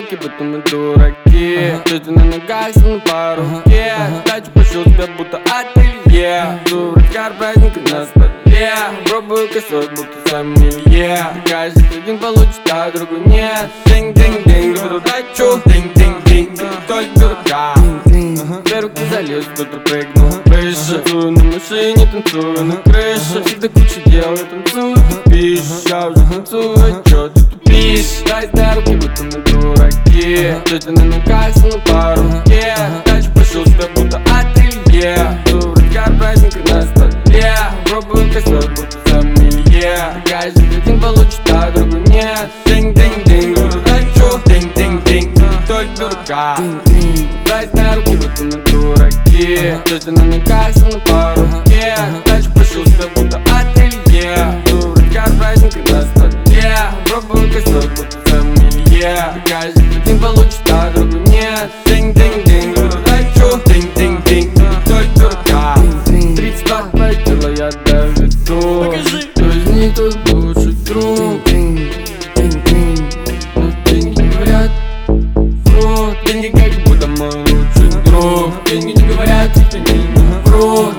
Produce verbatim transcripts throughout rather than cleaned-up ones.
руки, будто мы дураки. Люди на ногах, на по руке. Дачу пошел тебя, будто ателье. Дурачкар, праздник на столе. Пробую косой, будто сомелье. Каждый один получит, а другой нет. Динг-динг-динг, буду дачу. Динг-динг-динг, только дурака. Две руки залез, кто-то прыгнул выше. Танцую на машине, танцую на крыше. Всегда куча дел, я танцую, ты пишешь. Я уже танцую, а чё ты тупишь? Дай на руки, будто мы дураки. Люди на ногах, на по руке. Дальше пошел себя, будто ателье. Дурачкар, праздник на столе. Пробую косой, будто сомелье. Каждый один получит, а другой нет. Динг-динг-динг, буду дачу. Динг-динг-динг, только дурака. Дай на руки, будто мы дураки. Люди на ногах, на по руке. Дальше пошел себя, будто ателье. Дурачкар, праздник на столе. Пробую косой, будто сомелье. Каждый один получит, а другой нет. Динг-динг-динг, буду дачу. Динг-динг-динг, только дурака. Тридцать два твои тела я довезу. Кто из них твой лучший друг? Но деньги не говорят врут. Деньги как будто мой лучший друг. Деньги не говорят, это не врут.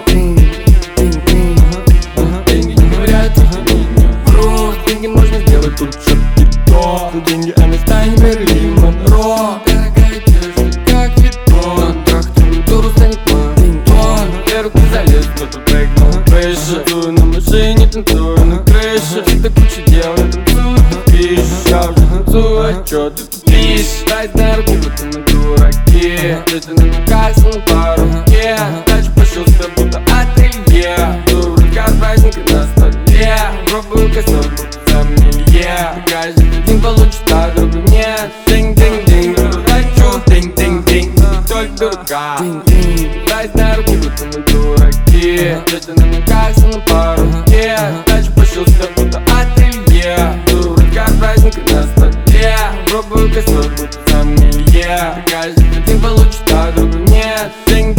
Деньги не говорят, это не врут. Деньги можно сделать лучше кито. Деньги, а мы станем Мерлин Монро. Дорогая девушка, как бетон. Трахтовую дуру станет мой две руки залез, кто-то прыгнул выше. Танцую на машине, танцую на крыше. Всегда куча дел, я танцую, ты пишешь. Я уже танцую, а чё ты тупишь? Дай на руки, будто мы дураки. Люди на ногах, на по руке. Дальше пошел себя, будто ателье. Дурачкар, праздник на столе. Пробую косой, будто сомелье. Каждый один получит, а другой нет. Динг-динг-динг, буду дачу. Динг-динг-динг, только дурака. Дай на руки, будто мы дураки. Люди на ногах, на по руке. Дальше пошел себя, будто ателье. Дурачкар, праздник на столе. Пробую косой, будто сомелье. Каждый один получит, а другой нет. Динг